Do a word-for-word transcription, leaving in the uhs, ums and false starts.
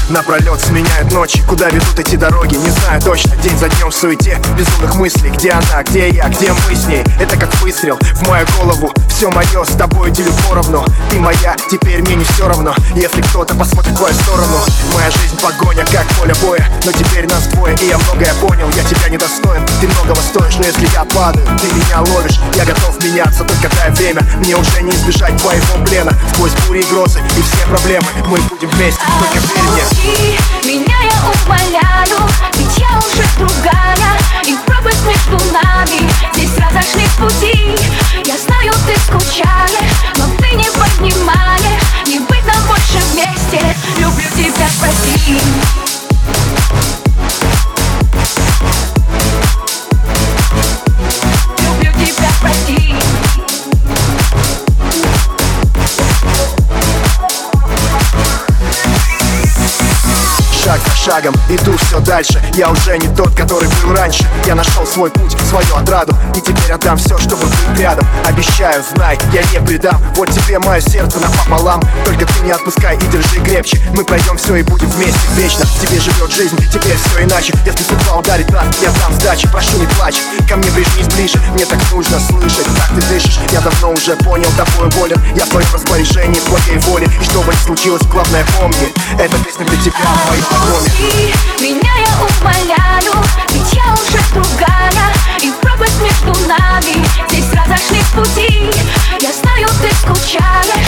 напролет сменяют ночи. Куда ведут эти дороги, не знаю точно. День за днем в суете безумных мыслей. Где она, где я, где мы с ней? Это как выстрел в мою голову. Все мое с тобой делю поровну. Ты моя, теперь мне не все равно, если кто-то посмотрит в твою сторону. Моя жизнь погоня, как поле боя, но теперь нас двое, и я многое понял. Я тебя недостоин, ты многого стоишь, но если я падаю, ты меня ловишь. Я готов меняться, только дай время. Мне уже не избежать твоего плена. Сквозь бури и грозы и все проблемы мы будем вместе, только верь мне. Отпусти меня, я умоляю, ведь я уже другая, и пропасть между нами, здесь разошлись пути. Я знаю, ты скучаешь, но ты не понимаешь, не быть нам больше вместе. Люблю тебя, прости. Люблю тебя, прости. Шаг за шагом иду все дальше. Я уже не тот, который был раньше. Я нашел свой путь, свою отраду, и теперь отдам все, чтобы быть рядом. Обещаю, знай, я не предам. Вот тебе мое сердце напополам. Только ты не отпускай и держи крепче. Мы пройдем все и будем вместе вечно. В тебе живет жизнь, теперь все иначе. Если судьба ударит нас, я дам сдачи. Прошу, не плачь, ко мне прижмись ближе. Мне так нужно слышать, как ты дышишь. Я давно уже понял, тобой болен. Я в твоем распоряжении, в твоей воле. И что бы ни случилось, главное помни, эта песня для тебя, мои. Отпусти меня, я умоляю, ведь я уже другая, и пропасть между нами, здесь разошлись пути. Я знаю, ты скучаешь,